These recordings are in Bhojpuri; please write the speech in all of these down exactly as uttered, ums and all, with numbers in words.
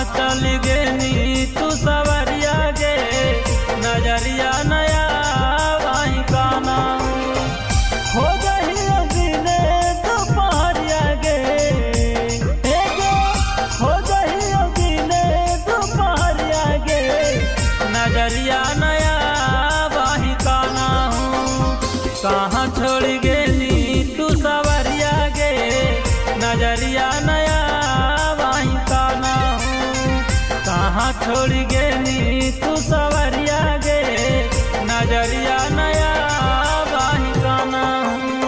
चल गेनी तू सवरिया गे नजरिया नया वहीं काना हो गई दिने दोपहरिया गे हो गई दिने दोपहरिया गे नजरिया नया वहीं काना हूँ कहाँ छोड़ गेनी तू सवरिया गे नजरिया नया वहीं काना हूँ कहाँ छोड़ गेनी तू सवरिया गे नजरिया नया वहीं काना हूँ।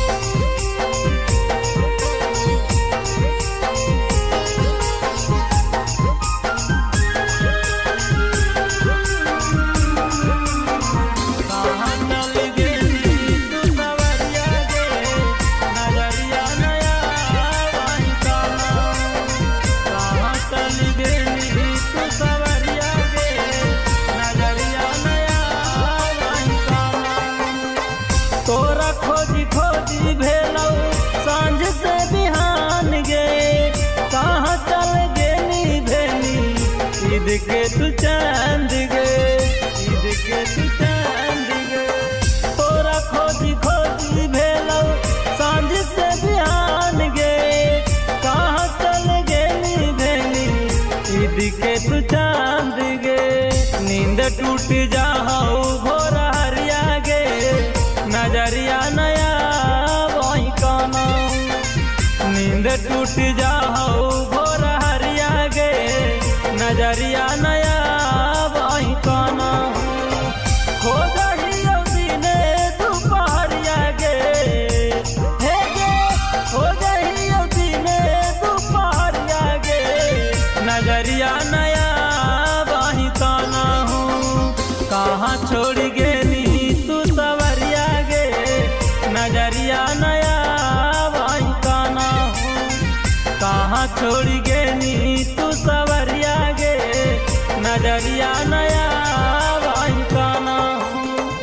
तोरा खोजी खोजी भेलौ सांझ से बिहान गे कहाँ चल गेनी भेनी ईद के तू चांद गे ईद के तू चांद गे तोरा खोजी खोजी भेलौ सांझ से बिहान गे कहाँ चल गेनी भेनी ईद के तू चांद गे नींद टूट जाओ भोर हरिया गे नजरिया नया वहीं काना नींद टूट जाओ भोर हरिया गे नजरिया नया वहीं काना हो गई दिने दोपहरिया गे हे गे हो गई दिने दोपहरिया गे नजरिया नया वहीं काना हूँ कहाँ छोड़ गेनी तू सवरिया गे नजरिया नया वहीं काना हूँ कहाँ छोड़ गेनी तू सवरिया गे नजरिया नया वहीं काना हूँ।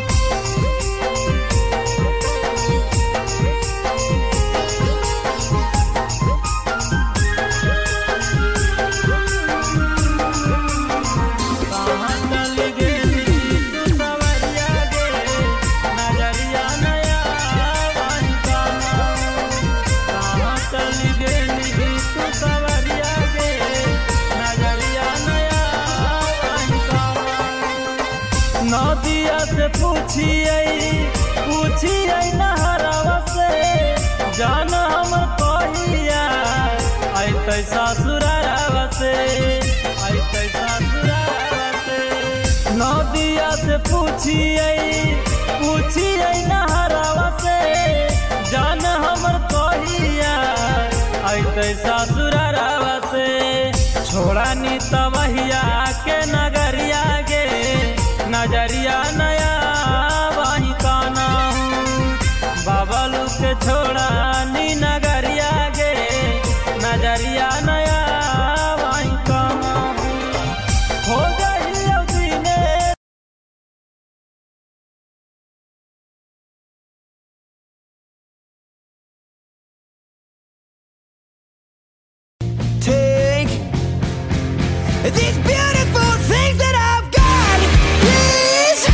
नदिया से पूछिए पूछिए नहरवा से जान हमर कहिया अइतै ससुरारवा से अइतै ससुरारवा से नदिया से पूछिए पूछिए नहरवा से जान हमर कहिया अइतै ससुरारवा से छोड़ा नी तबहिया के नगरिया गे नजरिया नया वहीं काना हूँ बाबलू के छोड़ा नी नगरिया गे नजरिया नया वहीं काना हूँ हो गई दिने Take these beautiful things that I've got, please.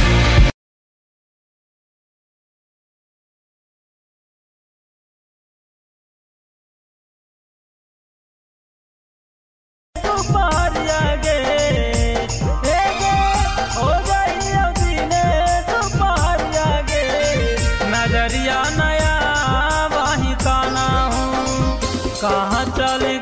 दोपहरिया गे हे गे हो गई दिने दोपहरिया गे नजरिया नया वहीं काना हूँ कहाँ चल